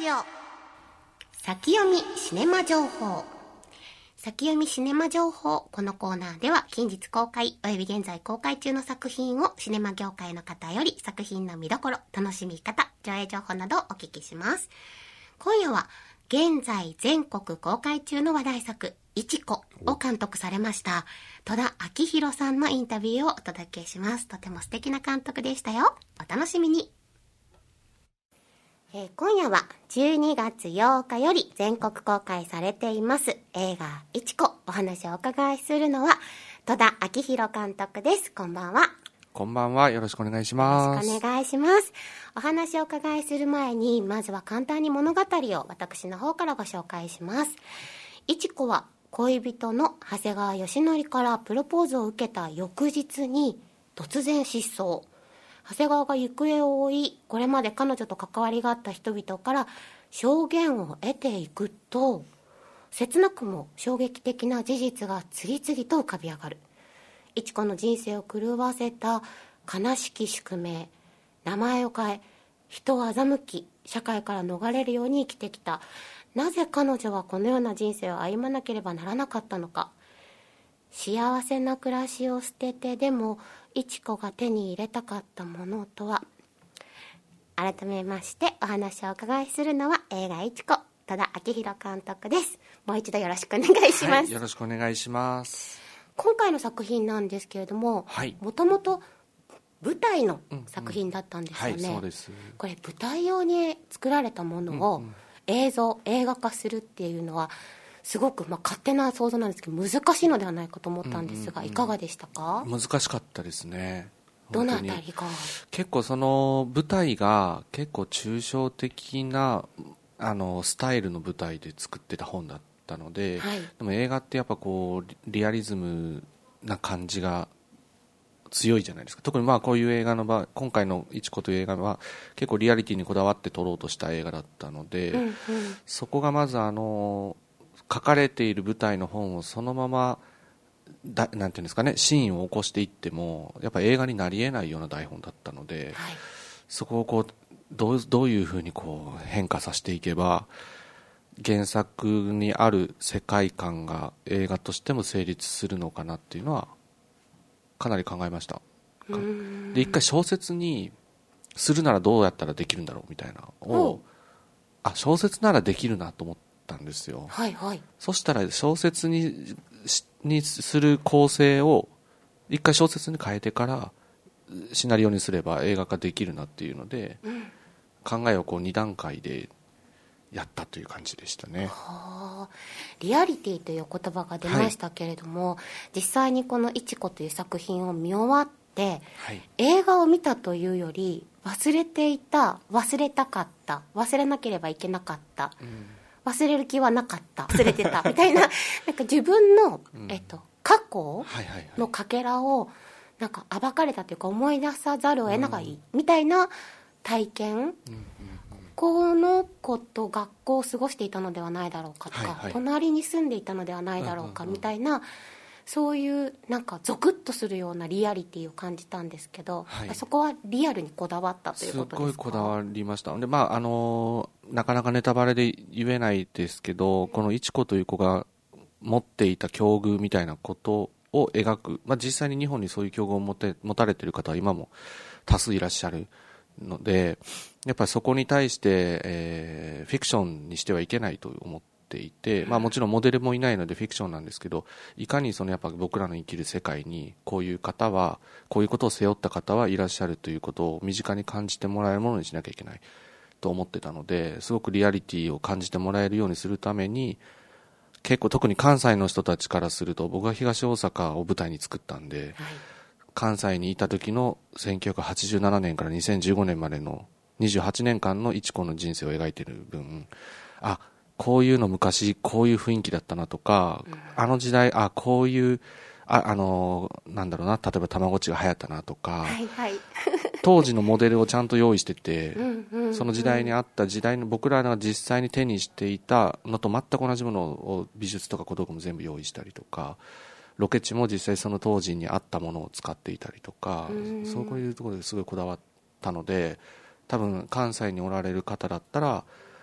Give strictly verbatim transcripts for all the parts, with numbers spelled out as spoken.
ジオ先読みシネマ情報。先読みシネマ情報。このコーナーでは近日公開および現在公開中の作品をシネマ業界の方より作品の見どころ、楽しみ方、上映情報などをお聞きします。今夜は現在全国公開中の話題作いちこを監督されました戸田昭宏さんのインタビューをお届けします。とても素敵な監督でしたよ。お楽しみに。えー、今夜はじゅうにがつようかより全国公開されています映画いちこ。お話をお伺いするのは戸田昭宏監督です。こんばんは。 こんばんは。よろしくお願いします。 よろしくお願いします。お話をお伺いする前にまずは簡単に物語を私の方からご紹介します。いちこは恋人の長谷川義則からプロポーズを受けた翌日に突然失踪。長谷川が行方を追い、これまで彼女と関わりがあった人々から証言を得ていくと、切なくも衝撃的な事実が次々と浮かび上がる。いちこの人生を狂わせた悲しき宿命、名前を変え人を欺き社会から逃れるように生きてきた。なぜ彼女はこのような人生を歩まなければならなかったのか。幸せな暮らしを捨ててでもいちこが手に入れたかったものとは。改めましてお話をお伺いするのは映画いちこ戸田昭宏監督です。もう一度よろしくお願いします。はい、 よろしくお願いします。 今回の作品なんですけれども、もともと舞台の作品だったんですよね。うんうん、はい、そうです。これ舞台用に作られたものを映像、うんうん、映画化するっていうのはすごく、まあ、勝手な想像なんですけど難しいのではないかと思ったんですが、うんうんうん、いかがでしたか？ 難しかったですね。 どのあたりが？ 結構その舞台が結構抽象的なあのスタイルの舞台で作ってた本だったので、はい、でも映画ってやっぱこうリアリズムな感じが強いじゃないですか。特にまあこういう映画の場合、今回のいちこという映画は結構リアリティにこだわって撮ろうとした映画だったので、うんうん、そこがまずあの書かれている舞台の本をそのままだなんていうんですかね、シーンを起こしていってもやっぱ映画になり得ないような台本だったので、はい、そこをこうどう、どういうふうにこう変化させていけば原作にある世界観が映画としても成立するのかなっていうのはかなり考えました。で一回小説にするならどうやったらできるんだろうみたいなのを、あ小説ならできるなと思ったんですよ。 はいはい、そしたら小説ににする構成を一回小説に変えてからシナリオにすれば映画化できるなっていうので、うん、考えをこうに段階でやったという感じでしたね。 はあ、リアリティという言葉が出ましたけれども、はい、実際にこのいちこという作品を見終わって、はい、映画を見たというより忘れていた、忘れたかった、忘れなければいけなかった、うん、忘れる気はなかった、忘れてたみたいな、なんか自分の、うん、えっと、過去のかけらをなんか暴かれたというか思い出さざるを得ない、うん、みたいな体験、うんうん、この子と学校を過ごしていたのではないだろうかとか、はいはい、隣に住んでいたのではないだろうかみたいな、うんうんうん、そういうなんかゾクッとするようなリアリティを感じたんですけど、はい、そこはリアルにこだわったということですか？ すごいこだわりました。で、まああのなかなかネタバレで言えないですけど、このいちこという子が持っていた境遇みたいなことを描く、まあ、実際に日本にそういう境遇を持て持たれている方は今も多数いらっしゃるので、やっぱりそこに対して、えー、フィクションにしてはいけないと思っていて、まあ、もちろんモデルもいないのでフィクションなんですけど、いかにそのやっぱ僕らの生きる世界にこういう方は、こういうことを背負った方はいらっしゃるということを身近に感じてもらえるものにしなきゃいけないと思ってたので、すごくリアリティを感じてもらえるようにするために、結構特に関西の人たちからすると、僕は東大阪を舞台に作ったんで、はい、関西にいた時のせんきゅうひゃくはちじゅうななねんからにせんじゅうごねんまでのにじゅうはちねんかんのいちこの人生を描いている分、あ、こういうの昔こういう雰囲気だったなとか、うん、あの時代、あ、こういうあ、あのなんだろうな、例えばたまごっちが流行ったなとか、はいはい、当時のモデルをちゃんと用意しててうんうん、うん、その時代にあった時代の僕らが実際に手にしていたのと全く同じものを美術とか小道具も全部用意したりとか、ロケ地も実際その当時にあったものを使っていたりとか、そういうところですごいこだわったので、多分関西におられる方だったら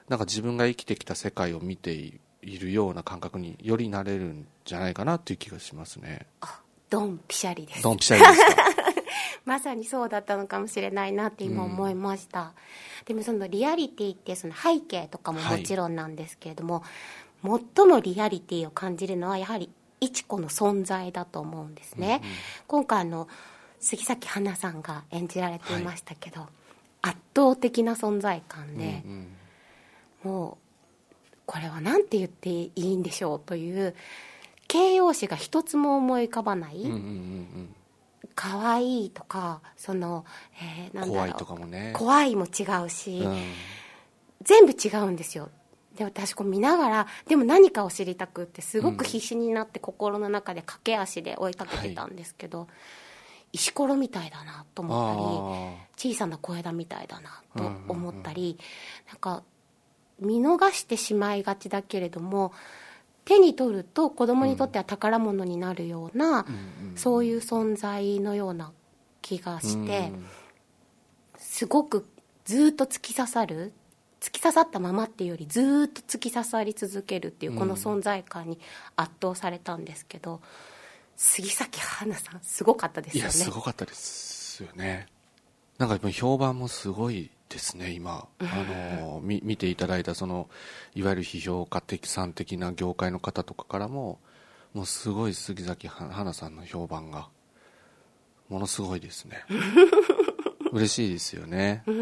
なんか自分が生きてきた世界を見ているような感覚によりなれるんじゃないかなっていう気がしますね。 あ、ドンピシャリです。 ドンピシャリですか。 まさにそうだったのかもしれないなって今思いました、うん、でもそのリアリティってその背景とかももちろんなんですけれども、はい、最もリアリティを感じるのはやはりいちこの存在だと思うんですね、うんうん、今回の杉咲花さんが演じられていましたけど、はい、圧倒的な存在感で、うんうん、もうこれは何て言っていいんでしょうという形容詞が一つも思い浮かばない、うんうんうんうん、可愛いとかその、えー、なんだろう、 怖いとかもね、 怖いも違うし、 うん、 全部違うんですよ。で私こう見ながらでも何かを知りたくってすごく必死になって心の中で駆け足で追いかけてたんですけど、はい、石ころみたいだなと思ったり小さな小枝みたいだなと思ったり、うんうんうん、なんか見逃してしまいがちだけれども手に取ると子供にとっては宝物になるような、うんうんうん、そういう存在のような気がして、うん、すごくずっと突き刺さる突き刺さったままっていうよりずっと突き刺さり続けるっていうこの存在感に圧倒されたんですけど、うん、杉咲花さんすごかったですよね。 いやすごかったですよね。なんか評判もすごいですね今、うん、あの見見ていただいたそのいわゆる批評家的さん的な業界の方とかからももうすごい杉咲花さんの評判がものすごいですね嬉しいですよね。 うん、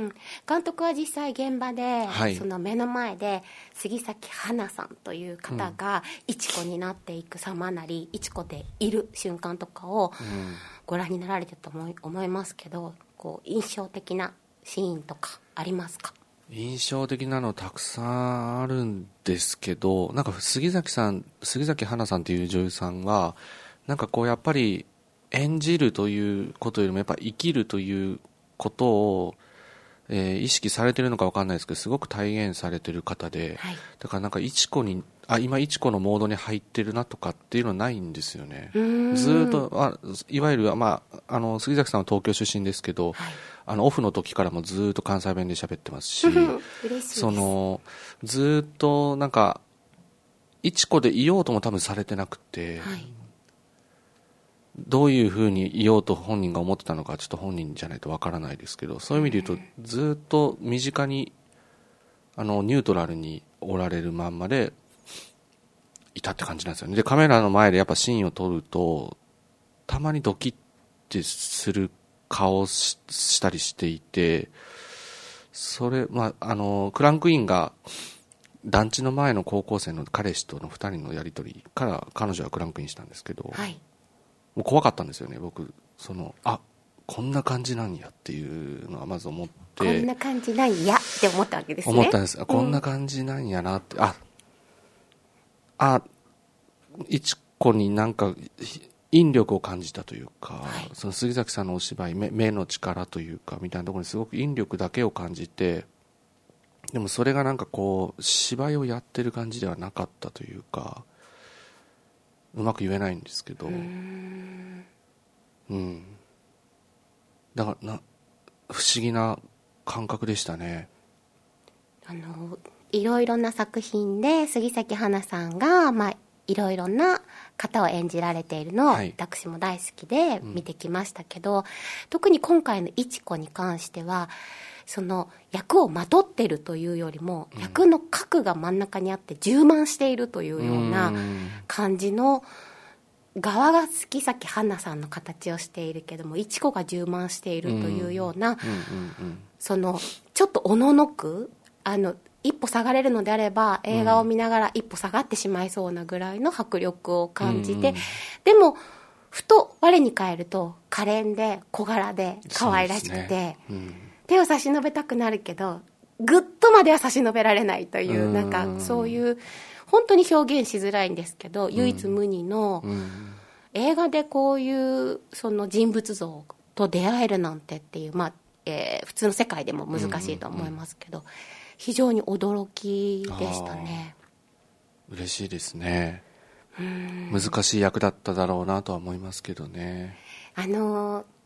監督は実際現場で、 はい、 その目の前で杉咲花さんという方がいちこになっていく様なり、いちこでいる瞬間とかをご覧になられてたと思い、思いますけど、こう印象的なシーンとかありますか？ 印象的なのたくさんあるんですけど、なんか杉咲さん杉咲花さんっていう女優さんはなんかこうやっぱり演じるということよりもやっぱ生きるということを、えー、意識されてるのか分かんないですけどすごく体現されてる方で、はい、だからなんかいちこにあ今いちこのモードに入ってるなとかっていうのはないんですよね。ずっとあいわゆる、まあ、あの杉咲さんは東京出身ですけど、はい、あのオフの時からもずっと関西弁で喋ってますし嬉しいです。そのずっとなんかいちこでいようとも多分されてなくて、はい、どういうふうにいようと本人が思ってたのかちょっと本人じゃないとわからないですけど、そういう意味で言うとずっと身近にあのニュートラルにおられるまんまでいたって感じなんですよね。でカメラの前でやっぱシーンを撮るとたまにドキッてする顔を し, したりしていて、それ、まあ、あのクランクインが団地の前の高校生の彼氏とのふたりのやり取りから彼女はクランクインしたんですけど、はい、もう怖かったんですよね僕。そのあこんな感じなんやっていうのはまず思って、 こんな感じなんやって思ったわけですね。 思ったんです、うん、こんな感じなんやなって、ああいちこになんか引力を感じたというか、はい、その杉咲さんのお芝居 目, 目の力というかみたいなところにすごく引力だけを感じて、でもそれがなんかこう芝居をやってる感じではなかったというかうまく言えないんですけど、うーん、うん、だからな不思議な感覚でしたね。 あのいろいろな作品で杉咲花さんが、まあ、いろいろな方を演じられているのを、はい、私も大好きで見てきましたけど、うん、特に今回のいちこに関してはその役をまとってるというよりも、うん、役の核が真ん中にあって充満しているというような感じの側が杉咲花さんの形をしているけどもいちこが充満しているというような、うんうんうんうん、そのちょっとおののくあの一歩下がれるのであれば映画を見ながら一歩下がってしまいそうなぐらいの迫力を感じて、うん、でもふと我に返ると可憐で小柄で可愛らしくて、ね、うん、手を差し伸べたくなるけどぐっとまでは差し伸べられないという、うん、なんかそういう本当に表現しづらいんですけど、うん、唯一無二の、うん、映画でこういうその人物像と出会えるなんてっていう、まあえー、普通の世界でも難しいと思いますけど、うんうんうん、非常に驚きでしたね。 嬉しいですね。うん難しい役だっただろうなとは思いますけどね。 あの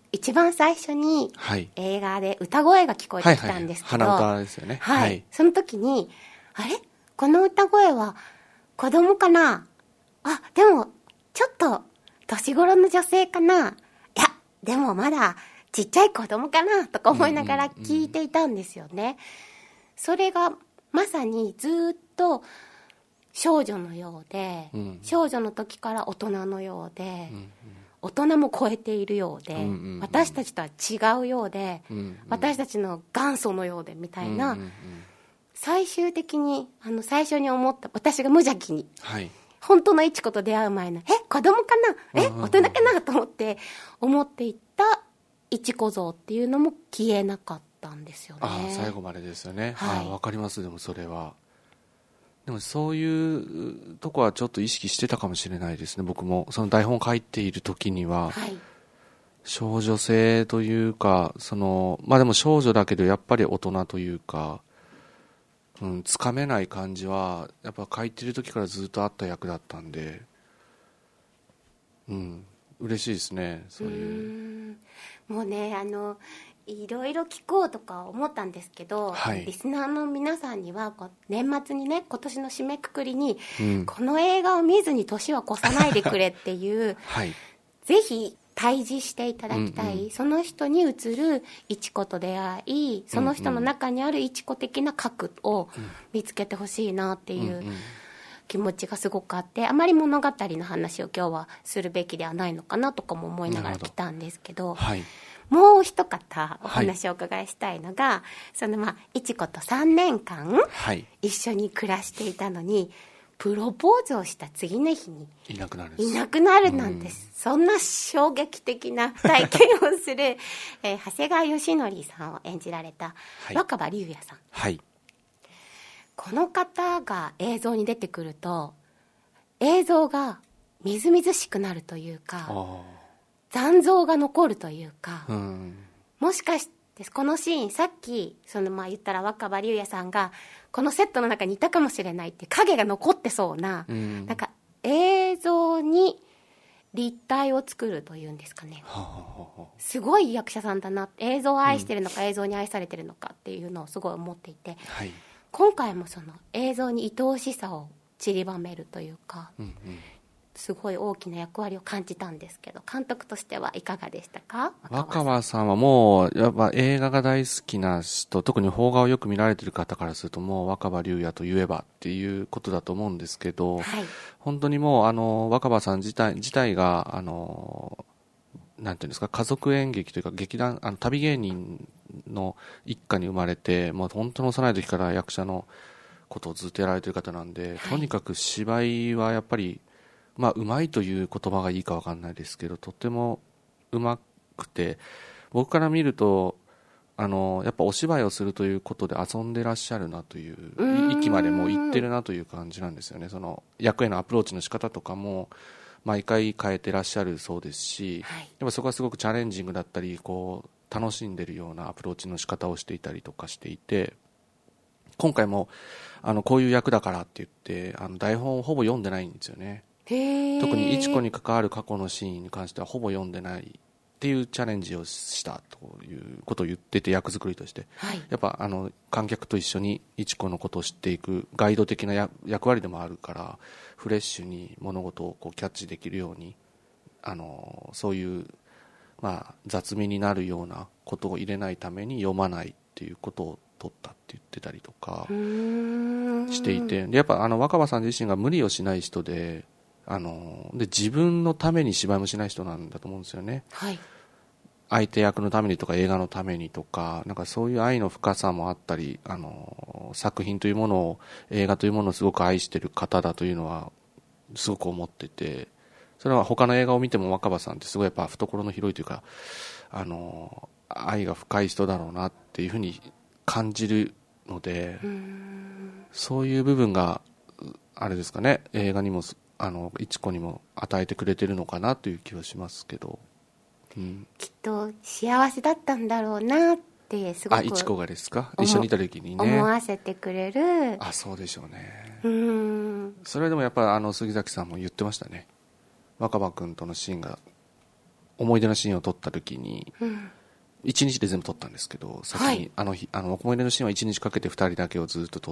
一番最初にはい映画で歌声が聞こえてきたんですけど、 はいはい、鼻歌ですよね。 はい、 はい、 その時にあれこの歌声は子供かな、あでもちょっと年頃の女性かな、いやでもまだちっちゃい子供かなとか思いながら聞いていたんですよね、うんうんうん、それがまさにずっと少女のようで、うん、少女の時から大人のようで、うんうん、大人も超えているようで、うんうんうん、私たちとは違うようで、うんうん、私たちの元祖のようでみたいな、うんうんうん、最終的にあの最初に思った私が無邪気に、はい、本当のいちこと出会う前のえ子供かなえ大人かなと思って思っていったいちこ像っていうのも消えなかったんですよね。 あ最後までですよね、 はい、 あ分かります。でもそれはでもそういうとこはちょっと意識してたかもしれないですね。僕もその台本を書いている時には、はい、少女性というかそのまあでも少女だけどやっぱり大人というか、うん、つかめない感じはやっぱ書いてる時からずっとあった役だったんで、うん嬉しいですね。そういう、 うーんもうねあのいろいろ聞こうとか思ったんですけど、はい、リスナーの皆さんにはこう年末にね今年の締めくくりに、うん、この映画を見ずに年は越さないでくれっていう、はい、ぜひ対峙していただきたい、うんうん、その人に映るいちこと出会いその人の中にあるいちこ的な核を見つけてほしいなっていう、うんうん、気持ちがすごくあって、あまり物語の話を今日はするべきではないのかなとかも思いながら来たんですけど、はい、もう一方お話をお伺いしたいのが、はい、そのまあいちことさんねんかん一緒に暮らしていたのに、プロポーズをした次の日にいなくなるいなくなるなんて、そんな衝撃的な体験をする、えー、長谷川義則さんを演じられた若葉龍也さん、はい、この方が映像に出てくると映像がみずみずしくなるというか、残像が残るというか、うん、もしかしてこのシーンさっきそのまあ言ったら若葉龍也さんがこのセットの中にいたかもしれないって影が残ってそうな、うん、なんか映像に立体を作るというんですかね、はははすごい役者さんだな、映像を愛してるのか、うん、映像に愛されてるのかっていうのをすごい思っていて、はい、今回もその映像に愛おしさを散りばめるというか、うんうん、すごい大きな役割を感じたんですけど、監督としてはいかがでしたか？ 若葉さんはもうやっぱ映画が大好きな人、特に邦画をよく見られてる方からするともう若葉龍也といえばっていうことだと思うんですけど、はい、本当にもうあの若葉さん自体自体があのなんていうんですか、家族演劇というか劇団あの旅芸人の一家に生まれて、もう本当の幼い時から役者のことをずっとやられてる方なんで、はい、とにかく芝居はやっぱりまあ、うまいという言葉がいいか分かんないですけど、とてもうまくて、僕から見るとあのやっぱお芝居をするということで遊んでらっしゃるなという域までもう行ってるなという感じなんですよね。その役へのアプローチの仕方とかも毎回変えてらっしゃるそうですし、はい、やっぱそこはすごくチャレンジングだったりこう楽しんでるようなアプローチの仕方をしていたりとかしていて、今回もあのこういう役だからって言ってあの台本をほぼ読んでないんですよね。特にいちこに関わる過去のシーンに関してはほぼ読んでないっていうチャレンジをしたということを言ってて、役作りとして、はい、やっぱあの観客と一緒にいちこのことを知っていくガイド的なや役割でもあるから、フレッシュに物事をこうキャッチできるようにあのそういう、まあ、雑味になるようなことを入れないために読まないっていうことを取ったって言ってたりとかしていて、でやっぱあの若葉さん自身が無理をしない人で、あので自分のために芝居もしない人なんだと思うんですよね、はい、相手役のためにとか映画のためにとか、なんかそういう愛の深さもあったり、あの作品というものを映画というものをすごく愛している方だというのはすごく思ってて、それは他の映画を見ても若葉さんってすごいやっぱ懐の広いというか、あの愛が深い人だろうなっていうふうに感じるので、うーんそういう部分があれですかね、映画にもあのいちこにも与えてくれてるのかなという気はしますけど、うん、 きっと幸せだったんだろうなってすごく、 あいちこがですか、一緒にいた時にね思わせてくれる。 あそうでしょうね。 うーんそれでもやっぱりあの杉崎さんも言ってましたね、若葉君とのシーンが思い出のシーンを撮った時に、 うん、 いちにちで全部撮ったんですけど、先に、はい、あの日あの思い出のシーンはいちにちかけてふたりだけをずっと撮って、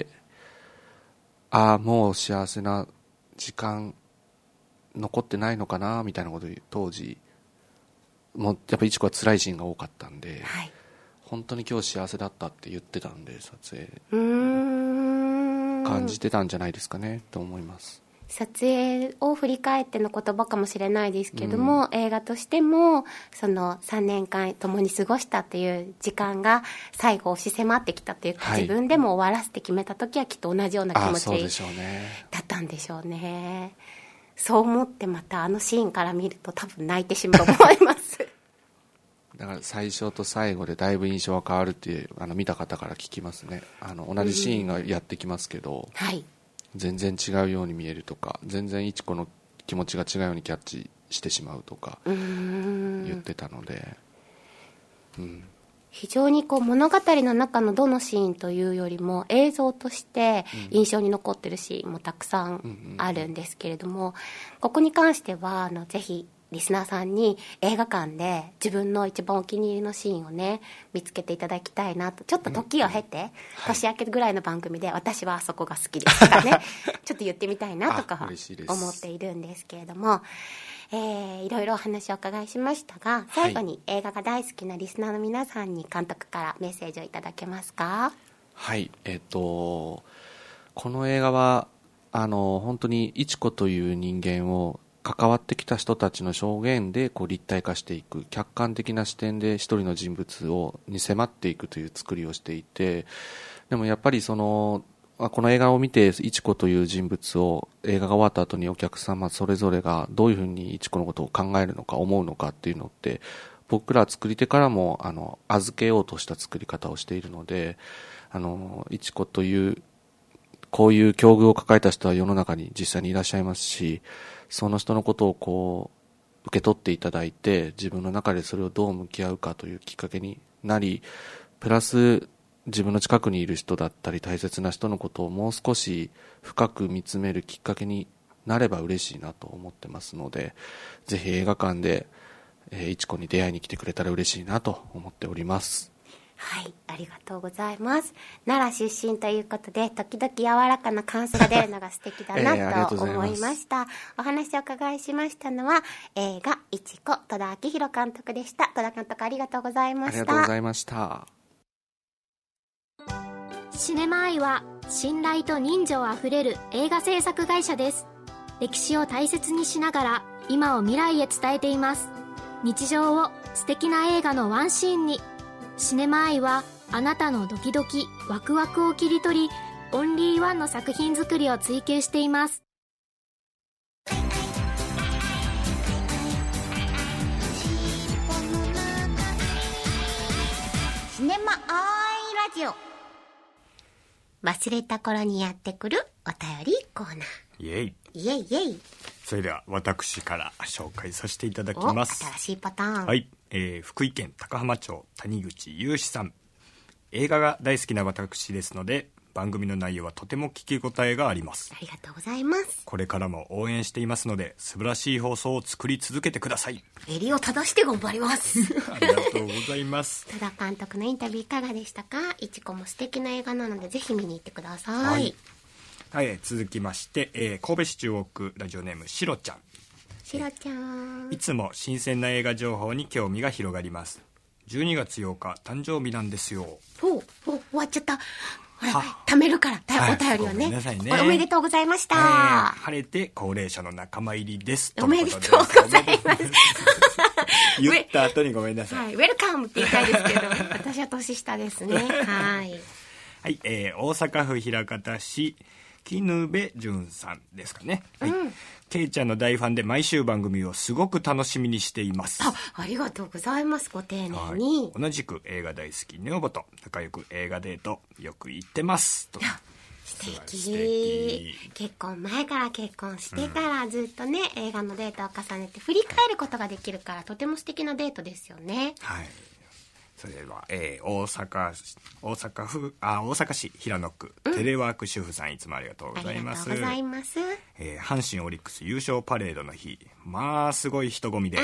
ああもう幸せな時間残ってないのかなみたいなことを当時もうやっぱいちこは辛いシーンが多かったんで、はい、本当に今日幸せだったって言ってたんで、撮影うーん感じてたんじゃないですかねと思います。 撮影を振り返っての言葉かもしれないですけども、うん、映画としてもそのさんねんかん共に過ごしたという時間が最後押し迫ってきたというか、はい、自分でも終わらせて決めた時はきっと同じような気持ちだったんでしょうね。そう思ってまたあのシーンから見ると多分泣いてしまうと思いますだから最初と最後でだいぶ印象が変わるっていうあの見た方から聞きますね。あの同じシーンがやってきますけど、うんはい、全然違うように見えるとか、全然いちこの気持ちが違うようにキャッチしてしまうとか言ってたので、うん、 非常にこう物語の中のどのシーンというよりも映像として印象に残ってるシーンもたくさんあるんですけれども、ここに関してはあのぜひリスナーさんに映画館で自分の一番お気に入りのシーンをね見つけていただきたいなと。ちょっと時を経て、うん、年明けぐらいの番組で、はい、私はあそこが好きですとかねちょっと言ってみたいなとか思っているんですけれども、えー、いろいろお話をお伺いしましたが、最後に映画が大好きなリスナーの皆さんに監督からメッセージをいただけますか？ はいえっとこの映画はあの本当にいちこという人間を関わってきた人たちの証言でこう立体化していく、客観的な視点で一人の人物をに迫っていくという作りをしていて、でもやっぱりそのこの映画を見ていちこという人物を映画が終わった後にお客様それぞれがどういうふうにいちこのことを考えるのか思うのかっていうのって僕ら作り手からもあの預けようとした作り方をしているので、あのいちこというこういう境遇を抱えた人は世の中に実際にいらっしゃいますし、その人のことをこう受け取っていただいて自分の中でそれをどう向き合うかというきっかけになり、プラス自分の近くにいる人だったり大切な人のことをもう少し深く見つめるきっかけになれば嬉しいなと思ってますので、ぜひ映画館でいちこに出会いに来てくれたら嬉しいなと思っております。 はい、ありがとうございます。奈良出身ということで時々柔らかな関数が出るのが素敵だなと思いました、えー、お話をお伺いしましたのは映画いちこ戸田明宏監督でした。戸田監督ありがとうございました。 ありがとうございました。 シネマアイは信頼と人情あふれる映画制作会社です。歴史を大切にしながら今を未来へ伝えています。日常を素敵な映画のワンシーンに。シネマアイはあなたのドキドキワクワクを切り取りオンリーワンの作品作りを追求しています。 シネマアイラジオ、忘れた頃にやってくるお便りコーナー。 イエイイエイイエイ。 それでは私から紹介させていただきます。 新しいパターン。 はい、えー、福井県高浜町谷口雄志さん。映画が大好きな私ですので番組の内容はとても聞き応えがあります。 ありがとうございます。 これからも応援していますので素晴らしい放送を作り続けてください。 襟を正して頑張りますありがとうございます戸田監督のインタビューいかがでしたか？いちこも素敵な映画なのでぜひ見に行ってください。はい、 はい、続きまして、えー、神戸市中央区ラジオネームしろちゃん。 しろちゃん、 いつも新鮮な映画情報に興味が広がります。じゅうにがつようか誕生日なんですよ。 おお終わっちゃった。ほら貯めるからお便りを ね,、はい、ねおめでとうございました、えー、 晴れて高齢者の仲間入りですおめでとうございます言った後にごめんなさい、 はい、ウェルカムって言いたいですけど私は年下ですねはい、 はいえー、大阪府枚方市絹部淳さんですかね、はい、うん、ケイちゃんの大ファンで毎週番組をすごく楽しみにしています。 あ, ありがとうございます。ご丁寧に、はい、 同じく映画大好き女房と仲良く映画デートよく行ってますと。 素敵。素敵。結婚前から結婚してからずっとね、うん、映画のデートを重ねて振り返ることができるからとても素敵なデートですよね。 はい、それでは、えー、大阪大阪府あ大阪市平野区、うん、テレワーク主婦さんいつもありがとうございます。 ありがとうございます。 えー、阪神オリックス優勝パレードの日、まあすごい人混みで、 あ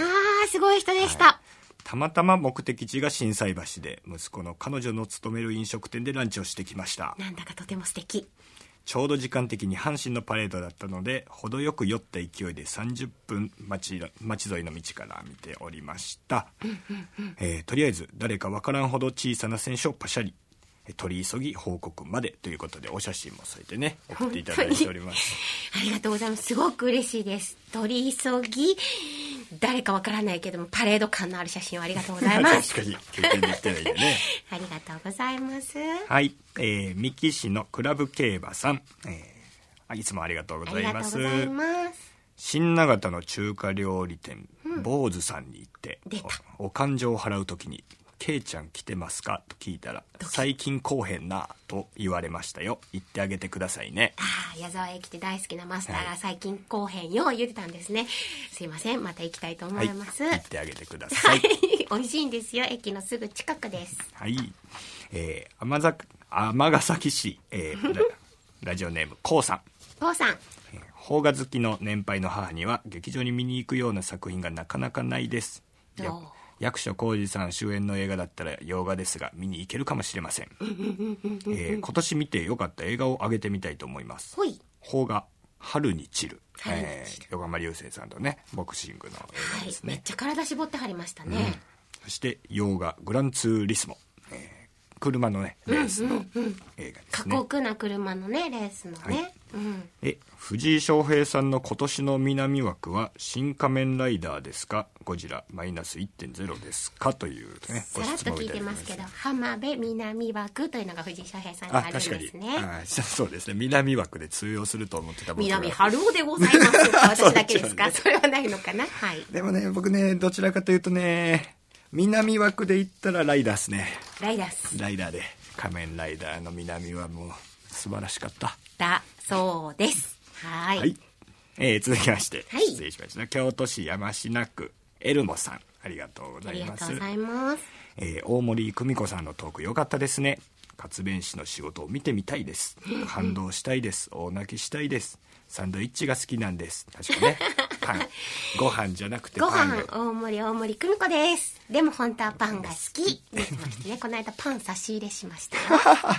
ーすごい人でした、 はい、たまたま目的地が心斎橋で息子の彼女の勤める飲食店でランチをしてきました。 なんだかとても素敵。 ちょうど時間的に阪神のパレードだったので程よく酔った勢いでさんじゅっぷん町、町沿いの道から見ておりました、えー、とりあえず誰かわからんほど小さな選手をパシャリ、取り急ぎ報告までということでお写真も添えてね送っていただいております。 ありがとうございます。すごく嬉しいです。取り急ぎ誰かわからないけどもパレード感のある写真をありがとうございます確かに経験できてないよねありがとうございます。 はい、えー、三木市のクラブ競馬さん、えー、いつもありがとうございます。 ありがとうございます。 新長田の中華料理店、うん、坊主さんに行ってお、お勘定を払うときにケイちゃん来てますかと聞いたら最近来おへんなと言われましたよ。言ってあげてくださいね。 ああ、矢沢駅で大好きなマスターが最近来おへんよ言ってたんですね、はい、すいません、また行きたいと思います、 はい、言ってあげてください美味しいんですよ、駅のすぐ近くです。 はい、えー、尼崎、尼崎市、えー、ラ, ラジオネームこうさん。 こうさん、 邦画好きの年配の母には劇場に見に行くような作品がなかなかないです。役所広司さん主演の映画だったら洋画ですが見に行けるかもしれません、えー、今年見てよかった映画を挙げてみたいと思います。 ほい。 邦画春に散る、えー、横浜流星さんとねボクシングの映画ですね、 はい、めっちゃ体絞ってはりましたね、うん、 そして洋画グランツーリスモ、えー、車のねレースの映画ですね、 過酷な車のねレースのね、はい、うん、 え藤井翔平さんの今年の南枠は新仮面ライダーですか、ゴジラマイナス いってんゼロ ですかというねさらっと聞いてますけど、浜辺南枠というのが藤井翔平さんにあるんですね。 あ、確かに、あ、そうですね、南枠で通用すると思ってた僕が南春夫でございます私だけですかそれはないのかな、はい、 でもね僕ねどちらかというとね南枠で言ったらライダーですね。 ライダースライダーで仮面ライダーの南はもう素晴らしかっただそうです。はい、はい、 えー、続きまして、 はい、 失礼しました。京都市山科区エルモさん、ありがとうございます。 ありがとうございます。 えー、大森久美子さんのトーク良かったですね。活弁士の仕事を見てみたいです。感動したいです。大泣きしたいです。サンドイッチが好きなんです。確かねパンご飯じゃなくてパン。 ご飯大森大森久美子です。でも本当はパンが好き言ってましたねこの間パン差し入れしましたよはい、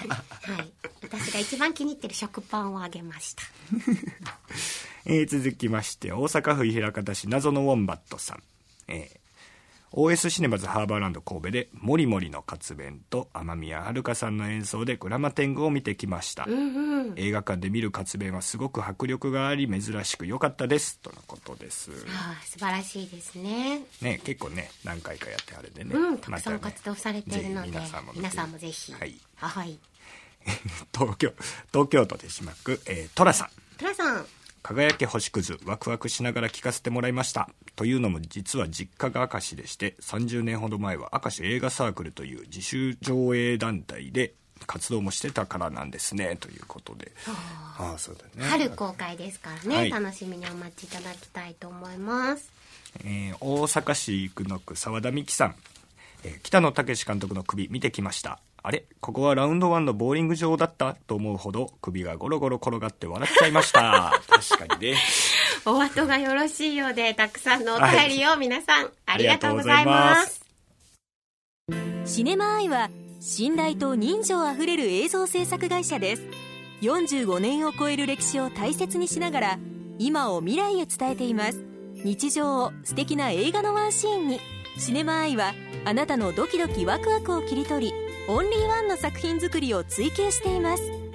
私が一番気に入ってる食パンをあげましたえー、続きまして大阪府枚方市謎のウォンバットさん、えー、オーエス シネマズハーバーランド神戸でモリモリの活弁と雨宮遥さんの演奏でグラマテングを見てきました、うんうん、映画館で見る活弁はすごく迫力があり珍しく良かったですとのことです、 はあ、素晴らしいですね。 ね、結構ね何回かやってあれでね、 うん、たくさん活動されているので、 またね、 皆さんもぜひ、 はい、 はい、 東京東京都豊島区、えー、トラさんトラさん輝け星屑ワクワクしながら聞かせてもらいました。というのも実は実家が明石でしてさんじゅうねんほど前は明石映画サークルという自主上映団体で活動もしてたからなんですねということで、ああそうだね、 春公開ですからね、はい、楽しみにお待ちいただきたいと思います、 えー、大阪市生野区沢田美希さん、えー、北野武監督の首見てきました。あれここはラウンドワンのボーリング場だったと思うほど首がゴロゴロ転がって笑っちゃいました確かにねお後がよろしいようでたくさんのお便りを皆さん、はい、ありがとうございます。 シネマアイは信頼と人情あふれる映像制作会社です。よんじゅうごねんを超える歴史を大切にしながら今を未来へ伝えています。日常を素敵な映画のワンシーンに。シネマアイはあなたのドキドキワクワクを切り取りオンリーワンの作品作りを追求しています。